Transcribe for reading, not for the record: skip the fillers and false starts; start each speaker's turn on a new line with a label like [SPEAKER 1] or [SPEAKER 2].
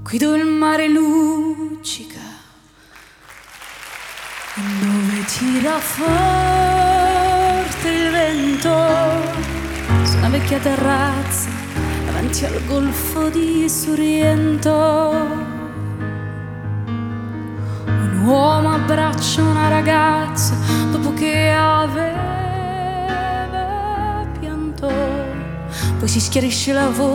[SPEAKER 1] qui dove il mare luccica e dove tira forte il vento, su una vecchia terrazza davanti al golfo di Sorrento. Un uomo abbraccia una ragazza dopo che aveva pianto, poi si schiarisce la voce